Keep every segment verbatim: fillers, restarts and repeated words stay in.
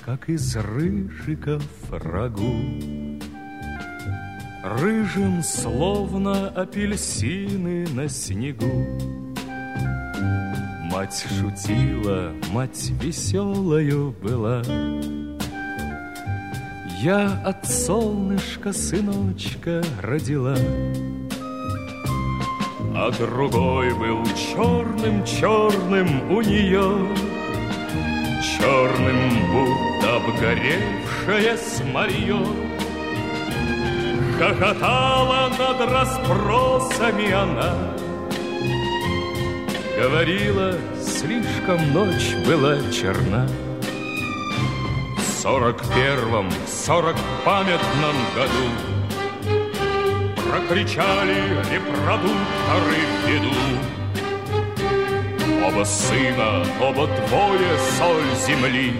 как из рыжиков рагу. Рыжим, словно апельсины на снегу. Мать шутила, мать веселою была. Я от солнышка сыночка родила. А другой был черным-черным у нее, черным, будто обгоревшее смолье. Хохотала над расспросами она, говорила, слишком ночь была черна. В сорок первом, сорок памятном году прокричали репродукторы беду. Оба сына, оба двое соль земли,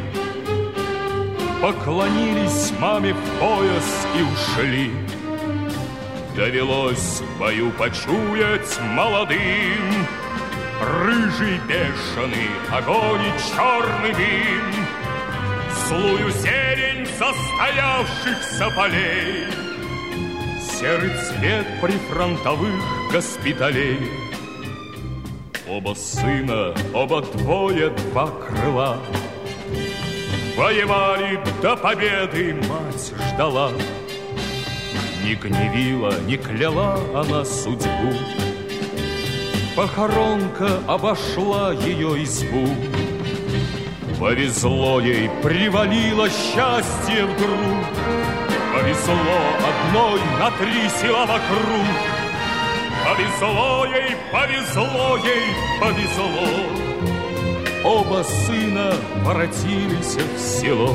поклонились маме в пояс и ушли. Довелось в бою почуять молодым рыжий бешеный огонь и черный дым, злую зелень застоявшихся полей, серый цвет прифронтовых госпиталей. Оба сына, оба двое, два крыла, воевали до победы, мать ждала. Не гневила, не кляла она судьбу, похоронка обошла ее избу. Повезло ей, привалило счастье вдруг, повезло одной на три села вокруг. Повезло ей, повезло ей, повезло. Оба сына воротились в село.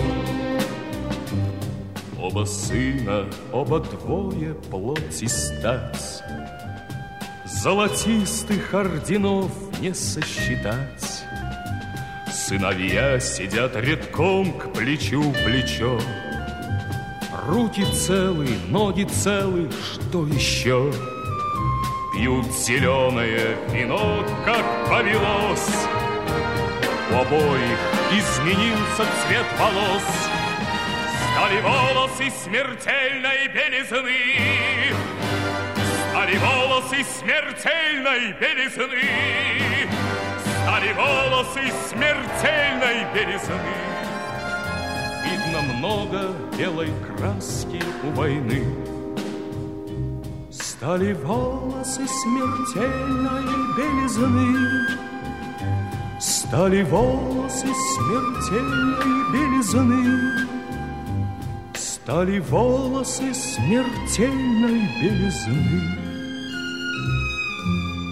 Оба сына, оба двое, плоть и стать, золотистых орденов не сосчитать. Сыновья сидят редком к плечу плечо. Руки целы, ноги целы, что еще? Пьют зеленое вино, как повелось. У обоих изменился цвет волос. Стали волосы смертельной белизны, стали волосы смертельной белизны, стали волосы смертельной белизны. Видно много белой краски у войны. Стали волосы смертельной белизны, стали волосы смертельной белизны, стали волосы смертельной белизны.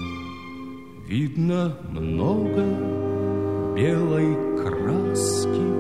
Видно много белой краски